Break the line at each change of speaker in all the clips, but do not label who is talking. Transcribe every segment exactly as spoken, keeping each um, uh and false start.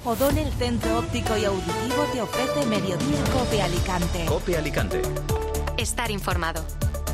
O'Donnell Centro Óptico y Auditivo te ofrece Mediodía Cope Alicante.
Cope Alicante.
Estar informado.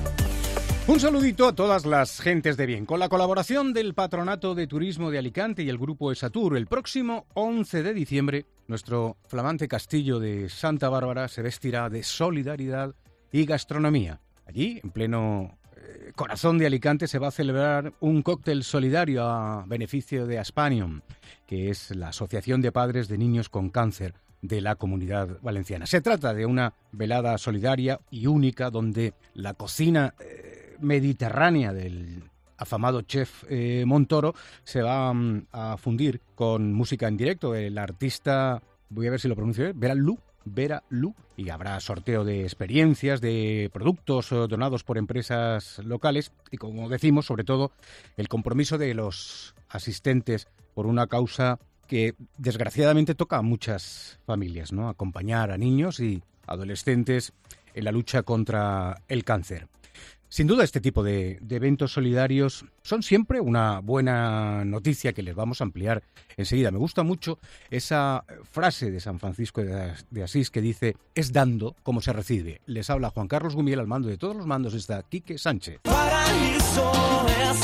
Un saludito a todas las gentes de bien. Con la colaboración del Patronato de Turismo de Alicante y el Grupo Esatur, el próximo once de diciembre, nuestro flamante castillo de Santa Bárbara se vestirá de solidaridad y gastronomía. Allí, en pleno eh, corazón de Alicante, se va a celebrar un cóctel solidario a beneficio de Aspanium, que es la Asociación de Padres de Niños con Cáncer de la Comunidad Valenciana. Se trata de una velada solidaria y única donde la cocina eh, mediterránea del afamado chef eh, Montoro se va um, a fundir con música en directo. El artista, voy a ver si lo pronuncio bien, Vera Lu, Vera Lu, y habrá sorteo de experiencias, de productos donados por empresas locales y, como decimos, sobre todo, el compromiso de los asistentes por una causa que desgraciadamente toca a muchas familias, ¿no? Acompañar a niños y adolescentes en la lucha contra el cáncer. Sin duda, este tipo de, de eventos solidarios son siempre una buena noticia que les vamos a ampliar enseguida. Me gusta mucho esa frase de San Francisco de, de Asís que dice: es dando como se recibe. Les habla Juan Carlos Gumiel, al mando de todos los mandos está Quique Sánchez. Paraíso es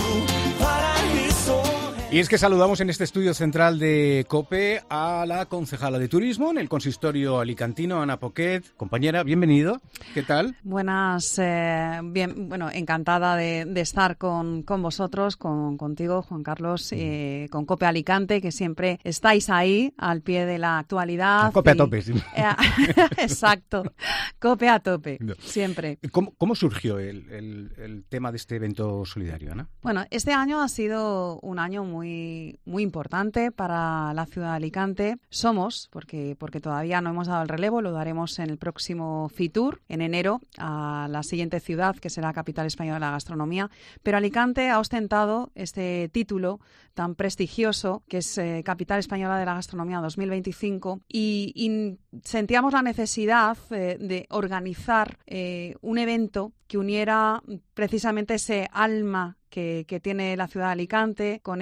tu paraíso. Y es que saludamos en este estudio central de COPE a la concejala de Turismo en el consistorio alicantino, Ana Poquet. Compañera, bienvenido. ¿Qué tal?
Buenas, eh, bien, bueno, encantada de, de estar con, con vosotros, con, contigo, Juan Carlos, eh, con COPE Alicante, que siempre estáis ahí, al pie de la actualidad.
COPE
y,
a tope, sí.
Eh, exacto, COPE a tope, no. siempre.
¿Cómo, cómo surgió el, el, el tema de este evento solidario, Ana?
Bueno, este año ha sido un año muy Muy, muy importante para la ciudad de Alicante. Somos, porque, porque todavía no hemos dado el relevo, lo daremos en el próximo Fitur, en enero, a la siguiente ciudad, que será Capital Española de la Gastronomía. Pero Alicante ha ostentado este título tan prestigioso, que es eh, Capital Española de la Gastronomía dos mil veinticinco, y, y sentíamos la necesidad eh, de organizar eh, un evento que uniera precisamente ese alma Que, que tiene la ciudad de Alicante, con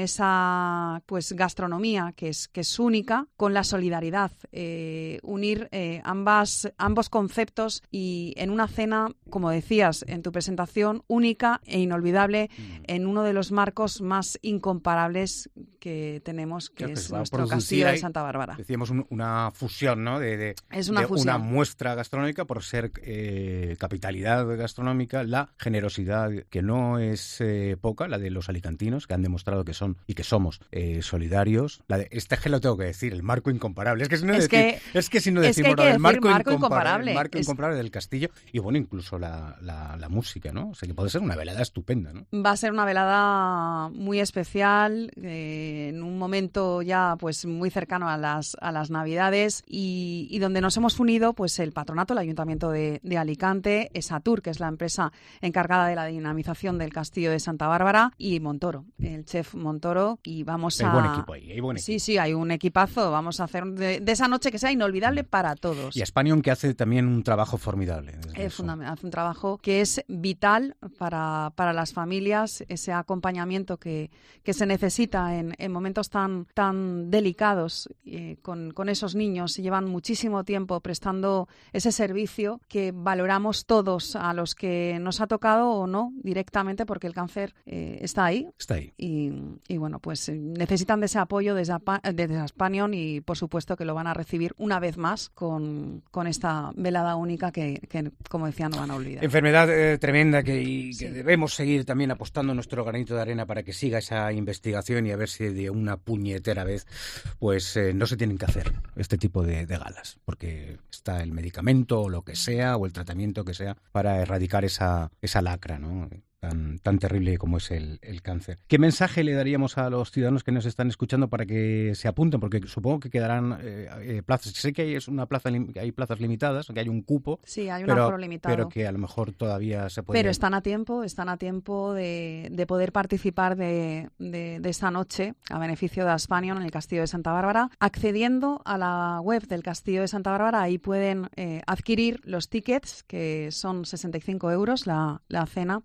esa pues gastronomía que es, que es única, con la solidaridad, eh, unir eh, ambas, ambos conceptos y en una cena, como decías en tu presentación, única e inolvidable mm. en uno de los marcos más incomparables que tenemos, que claro, es pues nuestro castillo de Santa Bárbara.
Decíamos un, una fusión, ¿no? De, de,
es una,
de
fusión.
una muestra gastronómica por ser eh, capitalidad gastronómica, la generosidad que no es eh, poca, la de los alicantinos, que han demostrado que son y que somos eh, solidarios. La de, este que lo tengo que decir, el marco incomparable. Es que si no,
es
decir,
que,
es que si no
es
decimos
que
el marco,
marco
incomparable,
incomparable,
el marco
es...
incomparable del castillo y bueno, incluso la, la, la música, ¿no? O sea, que puede ser una velada estupenda, ¿no?
Va a ser una velada muy especial, eh, en un momento ya pues muy cercano a las, a las Navidades y, y donde nos hemos unido pues el patronato, el Ayuntamiento de, de Alicante, Esatur, que es la empresa encargada de la dinamización del castillo de Santa Bárbara, y Montoro, el chef Montoro, y vamos
hay
a...
Hay buen equipo ahí, hay buen equipo.
Sí, sí, hay un equipazo, vamos a hacer de, de esa noche que sea inolvidable para todos.
Y Aspanium, que hace también un trabajo formidable.
Es fundamental, hace un trabajo que es vital para, para las familias, ese acompañamiento que, que se necesita en, en momentos tan, tan delicados eh, con, con esos niños. Llevan muchísimo tiempo prestando ese servicio que valoramos todos, a los que nos ha tocado o no directamente, porque el cáncer eh, está ahí.
Está ahí.
Y, y bueno, pues necesitan de ese apoyo desde, desde Aspanium y por supuesto que lo van a recibir una vez más con, con esta velada única que, que, como decía, no van a olvidar.
Enfermedad eh, tremenda que, y que
sí.
debemos seguir también apostando nuestro granito de arena para que siga esa investigación y a ver si de una puñetera vez pues eh, no se tienen que hacer este tipo de, de galas, porque está el medicamento o lo que sea o el tratamiento que sea para erradicar esa, esa lacra, ¿no? Tan, tan terrible como es el, el cáncer. ¿Qué mensaje le daríamos a los ciudadanos que nos están escuchando para que se apunten? Porque supongo que quedarán eh, eh, plazas. Sé que hay, es una plaza, hay plazas limitadas, que hay un cupo.
Sí, hay un
pero,
aforo limitado.
Pero que a lo mejor todavía se puede...
Pero están a tiempo, están a tiempo de, de poder participar de, de, de esta noche a beneficio de Aspanium en el Castillo de Santa Bárbara. Accediendo a la web del Castillo de Santa Bárbara, ahí pueden eh, adquirir los tickets, que son sesenta y cinco euros la, la cena, y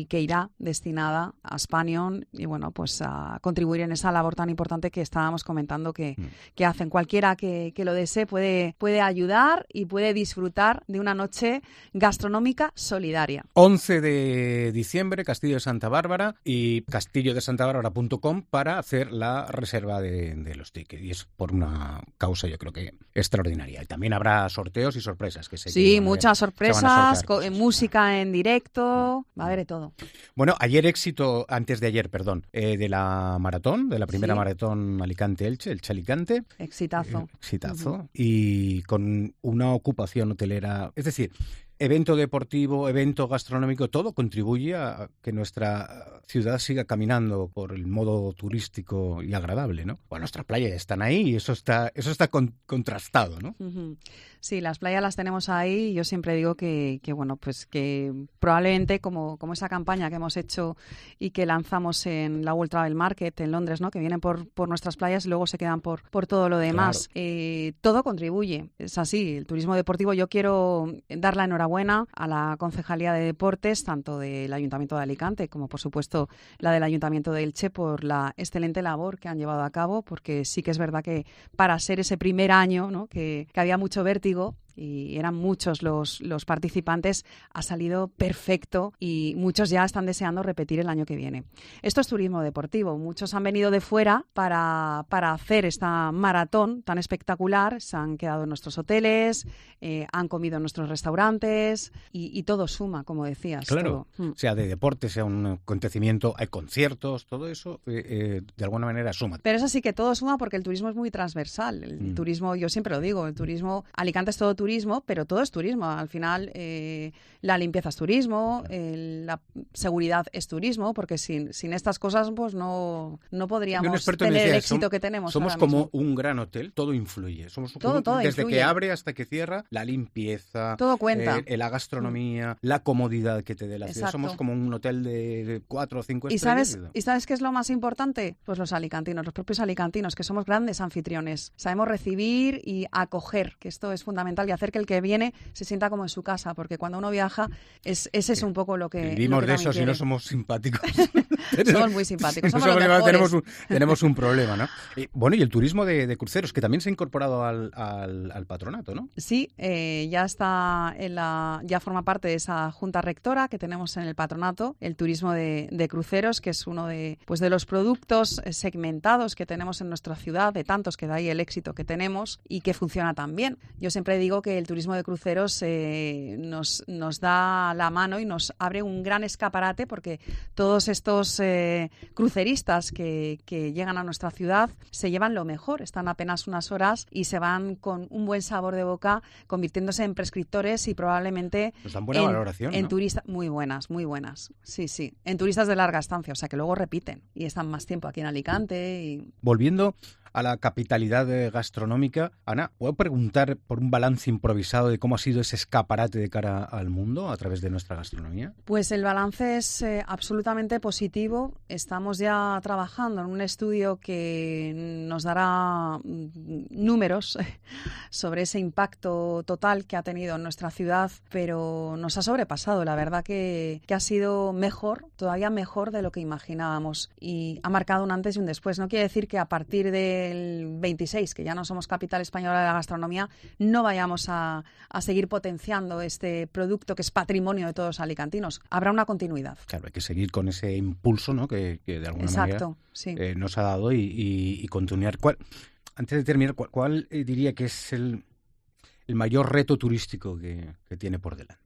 que irá destinada a Spanion y bueno, pues a contribuir en esa labor tan importante que estábamos comentando que, mm. que hacen. Cualquiera que, que lo desee puede, puede ayudar y puede disfrutar de una noche gastronómica solidaria.
once de diciembre, Castillo de Santa Bárbara y castillo de santa bárbara punto com para hacer la reserva de, de los tickets. Y es por una causa, yo creo que extraordinaria. Y también habrá sorteos y sorpresas. Que sé
sí,
que
muchas
a,
sorpresas, co- música en directo, va a haber de todo.
Bueno, ayer éxito, antes de ayer, perdón, eh, de la maratón, de la primera sí. maratón Alicante-Elche, Elche Alicante.
Exitazo.
Eh, exitazo. Uh-huh. Y con una ocupación hotelera, es decir, evento deportivo, evento gastronómico, todo contribuye a que nuestra ciudad siga caminando por el modo turístico y agradable, ¿no? Bueno, nuestras playas están ahí y eso está, eso está con, contrastado, ¿no?
Uh-huh. Sí, las playas las tenemos ahí y yo siempre digo que, que bueno, pues que probablemente como, como esa campaña que hemos hecho y que lanzamos en la World Travel Market en Londres, ¿no? Que vienen por, por nuestras playas y luego se quedan por, por todo lo demás. Claro. Eh, todo contribuye, es así. El turismo deportivo, yo quiero dar la enhorabuena a la Concejalía de Deportes, tanto del Ayuntamiento de Alicante como, por supuesto, la del Ayuntamiento de Elche, por la excelente labor que han llevado a cabo, porque sí que es verdad que para ser ese primer año, ¿no? que, que había mucho vértigo y eran muchos los, los participantes, ha salido perfecto y muchos ya están deseando repetir el año que viene. Esto es turismo deportivo. Muchos han venido de fuera para, para hacer esta maratón tan espectacular. Se han quedado en nuestros hoteles, eh, han comido en nuestros restaurantes y, y todo suma, como decías.
Claro,
todo.
sea de deporte, sea un acontecimiento, hay conciertos, todo eso eh, eh, de alguna manera suma.
Pero eso sí que todo suma porque el turismo es muy transversal. El mm. turismo, yo siempre lo digo, el turismo, Alicante es todo turismo, pero todo es turismo. Al final, eh, la limpieza es turismo, eh, la seguridad es turismo, porque sin, sin estas cosas pues no, no podríamos tener decía, el éxito
som,
que tenemos.
Somos
ahora
como
mismo.
un gran hotel, todo influye. Somos
todo,
un,
todo
desde
influye.
que abre hasta que cierra, la limpieza,
todo cuenta.
Eh, la gastronomía, mm. la comodidad que te dé la ciudad.
Exacto.
Somos como un hotel de, de cuatro o cinco
¿Y
estrellas.
Sabes, ¿Y sabes qué es lo más importante? Pues los alicantinos, los propios alicantinos, que somos grandes anfitriones. Sabemos recibir y acoger, que esto es fundamental, y hacer que el que viene se sienta como en su casa, porque cuando uno viaja, es, ese es un poco lo que
vivimos
lo que
de eso
quiere.
Si no somos simpáticos.
Somos muy simpáticos, somos
no
los mejores.
Tenemos un, tenemos un problema, ¿no? Y, bueno, y el turismo de, de cruceros, que también se ha incorporado al, al, al patronato, ¿no?
Sí, eh, ya está en la, ya forma parte de esa junta rectora que tenemos en el patronato, el turismo de, de cruceros, que es uno de, pues de los productos segmentados que tenemos en nuestra ciudad, de tantos que da ahí el éxito que tenemos y que funciona tan bien. Yo siempre digo que el turismo de cruceros eh, nos, nos da la mano y nos abre un gran escaparate, porque todos estos eh, cruceristas que, que llegan a nuestra ciudad se llevan lo mejor, están apenas unas horas y se van con un buen sabor de boca, convirtiéndose en prescriptores y probablemente
nos dan buena
en,
valoración,
en
¿no?
turistas muy buenas, muy buenas, sí, sí, en turistas de larga estancia, o sea que luego repiten y están más tiempo aquí en Alicante. Y...
Volviendo a la capitalidad gastronómica, Ana, ¿puedo preguntar por un balance improvisado de cómo ha sido ese escaparate de cara al mundo a través de nuestra gastronomía?
Pues el balance es eh, absolutamente positivo. Estamos ya trabajando en un estudio que nos dará mm, números sobre ese impacto total que ha tenido en nuestra ciudad, pero nos ha sobrepasado. La verdad que, que ha sido mejor, todavía mejor de lo que imaginábamos, y ha marcado un antes y un después. No quiere decir que a partir de el veintiséis, que ya no somos capital española de la gastronomía, no vayamos a, a seguir potenciando este producto que es patrimonio de todos los alicantinos. Habrá una continuidad.
Claro, hay que seguir con ese impulso, ¿no? que, que de alguna
Exacto,
manera
sí.
eh, nos ha dado y, y, y continuar. ¿Cuál, antes de terminar, ¿cuál, cuál eh, diría que es el, el mayor reto turístico que, que tiene por delante?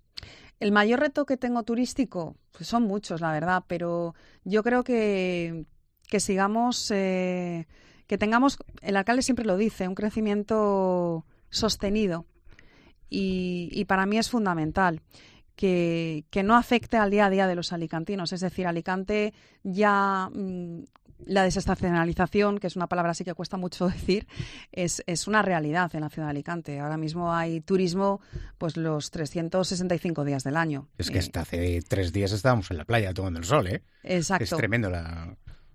El mayor reto que tengo turístico, pues son muchos, la verdad, pero yo creo que, que sigamos... Eh, que tengamos, el alcalde siempre lo dice, un crecimiento sostenido y, y para mí es fundamental que, que no afecte al día a día de los alicantinos. Es decir, Alicante ya... Mmm, la desestacionalización, que es una palabra así que cuesta mucho decir, es, es una realidad en la ciudad de Alicante. Ahora mismo hay turismo pues los trescientos sesenta y cinco días del año.
Es que hasta hace tres días estábamos en la playa tomando el sol, ¿eh?
Exacto.
Es tremendo la...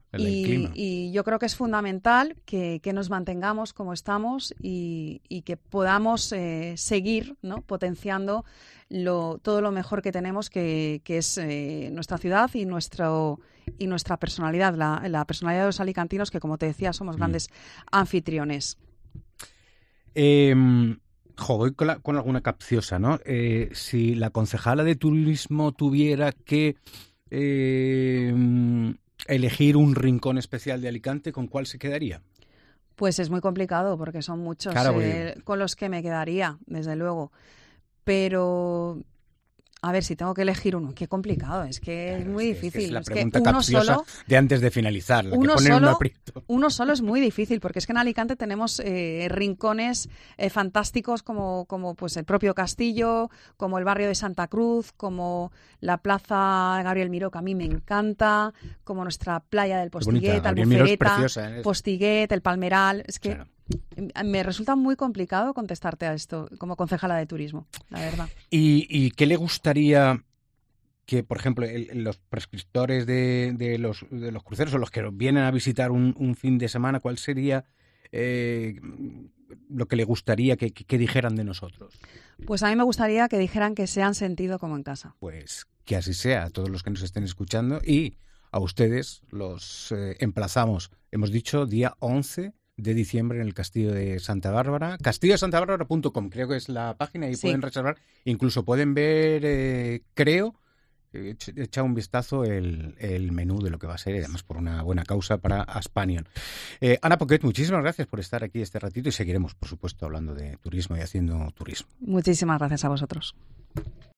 el del
y,
clima.
y yo creo que es fundamental que, que nos mantengamos como estamos y, y que podamos eh, seguir, ¿no?, potenciando lo, todo lo mejor que tenemos, que, que es eh, nuestra ciudad y nuestro y nuestra personalidad, la, la personalidad de los alicantinos, que como te decía somos
Mm.
grandes anfitriones.
Eh, jo, voy con, la- con alguna capciosa, ¿no? Eh, si la concejala de turismo tuviera que eh, elegir un rincón especial de Alicante, ¿con cuál se quedaría?
Pues es muy complicado porque son muchos
Claro,
eh, con los que me quedaría, desde luego. Pero, a ver, si tengo que elegir uno, qué complicado, es que es muy
Es que- es que
difícil.
Es la
Es que
pregunta
uno
capciosa
solo,
de antes de finalizar, la que
uno
pone en un
solo,
aprieto.
uno solo es muy difícil, porque es que en Alicante tenemos eh, rincones eh, fantásticos como, como pues el propio Castillo, como el barrio de Santa Cruz, como la plaza Gabriel Miró, que a mí me encanta, como nuestra playa del
Qué bonita,
Postiguet,
Gabriel Miró es
Albufereta,
preciosa, ¿eh?
Postiguet, el Palmeral. Es que
Claro.
me resulta muy complicado contestarte a esto como concejala de turismo, la verdad.
¿Y, y qué le gustaría que, por ejemplo, el- los prescriptores de, de los, de los cruceros o los que vienen a visitar un, un fin de semana, cuál sería eh, lo que le gustaría que, que- que dijeran de nosotros?
Pues a mí me gustaría que dijeran que se han sentido como en casa.
Pues que así sea, a todos los que nos estén escuchando, y a ustedes los eh, emplazamos, hemos dicho, día once de diciembre en el Castillo de Santa Bárbara, castillo de santa bárbara punto com, creo que es la página, y
Sí.
pueden reservar, incluso pueden ver, eh, creo, eh, echa echa un vistazo el, el menú de lo que va a ser, y además por una buena causa para Aspanion. Eh, Ana Poquet, muchísimas gracias por estar aquí este ratito, y seguiremos, por supuesto, hablando de turismo y haciendo turismo.
Muchísimas gracias a vosotros.